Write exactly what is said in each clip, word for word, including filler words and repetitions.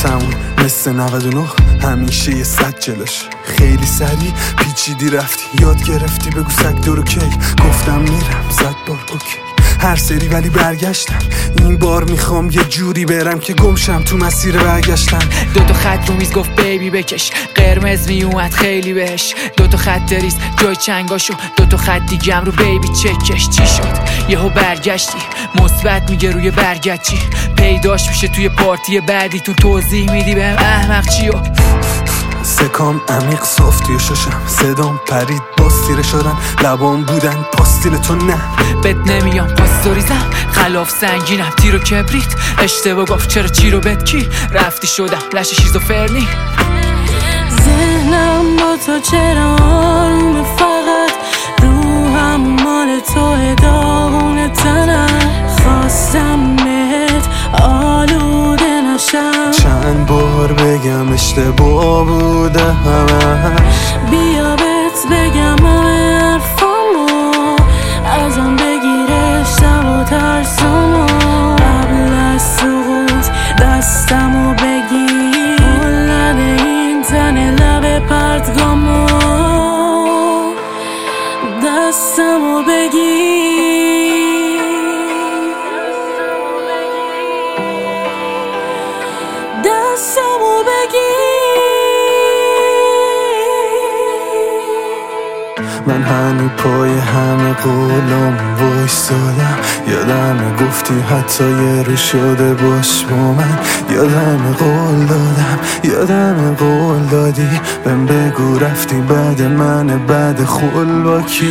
تموم مثل نود و نه همیشه یه صد جلوش. خیلی سریع پیچیدی رفتی یاد گرفتی بگو سگ دورو کی. گفتم میرم زد بار اوکی هر سری ولی برگشتم. این بار میخوام یه جوری برم که گمشم تو مسیر برگشتن. دوتا خط رو میز گفت بیبی بکش قرمز میومد خیلی بهش. دوتا خط ریز جای چنگاشو دوتا خط دیگم رو بیبی چکش. چی شد یهو برگشتی مثبت میگه روی برگشتی پیداش میشه توی پارتی بعدی تو توضیح میدی بهم احمق چیو. سکام عمیق صاف توی ششم صدام پرید باستیره شدن لبام بودن پاستیل تو نه بد نمیام پاستوریزم خلاف سنگینم تیر و کبریت اشتباه گفت چرا چی رو بد کی رفتی شدم لش شیزوفرنی. ذهنم با تو چرا آرومه فقط روحم مال تو داغون تنم خواستم بهت آلوده نشم چند بار بگم اشتباه بوده همش. بیا بهت بگم همه حرفامو ازم بگیر اشتم و ترسامو قبل از سقوط دستمو بگیر نده این تن لب پرتگامو دستمو بگیر دستمو بگیر. من هنو پای همه قولم وایستادم. یادم گفتی حتی یه رو شده باش با من. یادم قول دادم یادم قول دادی بهم بگو رفتی بعد من بعد خول با کی.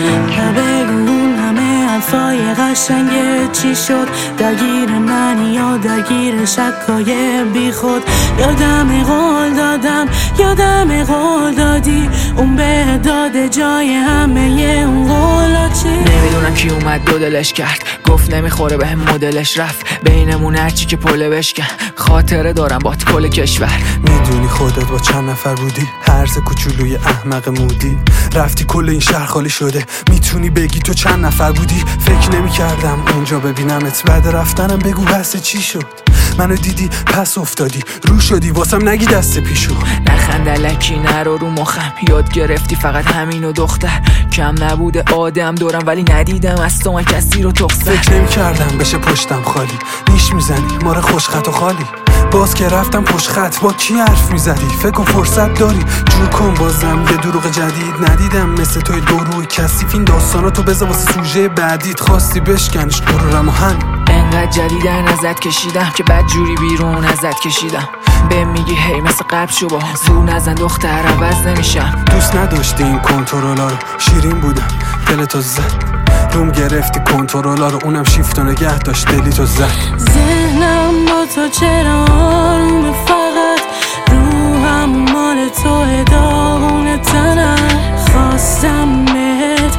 بگو همه حرفای قشنگه چی شد درگیر من یا درگیر شکای بی خود. یادم قول دادم یادم قول دادی اون به داده جای همه اون قولا چی. نمیدونم کی اومد دو دلش کرد گفت نمیخوره به هم مدلش رفت بینمون هرچی که پله بشکن. خاطره دارم بات کل کشور. میدونی خودت با چند نفر بودی هرز کوچولوی احمق مودی رفتی کل این شهر خالی شده. میتونی بگی تو چند نفر بودی فکر نمی کردم اونجا ببینمت بعد رفتنم بگو بحث چی شد. منو دیدی پس افتادی رو شدی واسم نگی دست پیشو. نخندلکی نرو رو مخم یاد گرفتی فقط همینو دختر کم نبوده آدم دورم ولی ندیدم از تو من کسی رو تخصر. فکر نمی کردم بشه پشتم خالی نیش میزنی ماره خوش خط و خالی. باز که رفتم پشت خط با کی حرف میزدی فکر کن فرصت داری جو کن بازم یه دروغ جدید ندیدم مثل توی گروه کثیف. این داستاناتو بذار واسه سوژه بعدیت خواستی بشکنش غرورم و هم انقدر جدیدن ازت کشیدم که بد جوری بیرون ازت کشیدم. به میگی هی مثل قبل شو با زور نزن دختر عوض نمیشم. دوست نداشتی این کنترلا رو شیرین بودم دلتو زد روم گرفتی کنترلا رو اونم شیفت و نگه داشت دلی تو زد. ذهنم با تو چرا آرومه فقط روحم مال تو داغون تنم خواستم بهت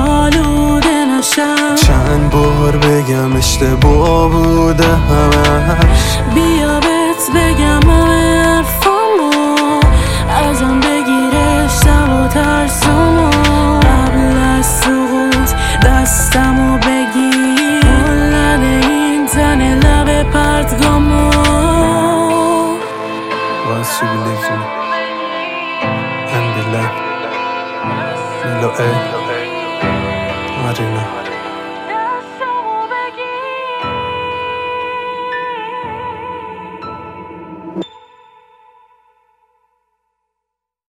آلوده نشم. چند بار بگم اشتباه بوده همش. بیا بهت بگم همه حرفامو ازم بگیر اشتم و ترسامو قبل از سقوط دستمو بگیر نده این تن لب پرتگامو. Once you believe me and believe Milo A Marina